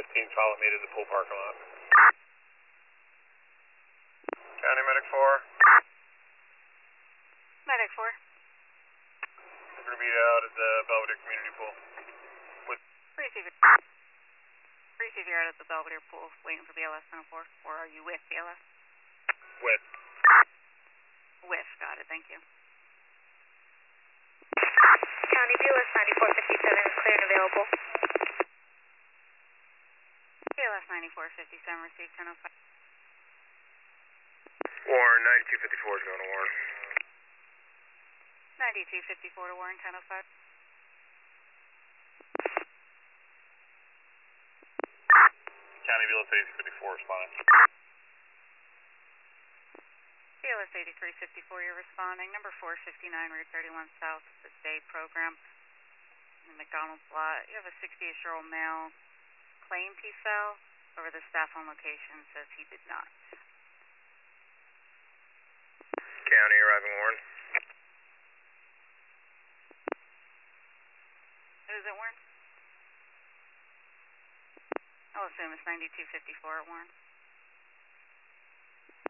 15, follow me to the pool parking lot. County Medic 4. Medic 4. We're going to be out at the Belvedere Community Pool. Receive you're out at the Belvedere Pool waiting for BLS 104. Or are you with BLS? With. With, got it, thank you. County BLS 9457 is clear and available. BLS 9457 received 1005. Warren, 9254 is going to Warren. 9254 to Warren, 1005. County BLS 8354 responding. BLS 8354, you're responding. Number 459, Route 31 South, the day program. In the McDonald's lot, you have a 68-year-old male claimed he fell. Over the staff on location says he did not. County arriving Warren. Who is it, Warren? I'll assume it's 9254 at Warren.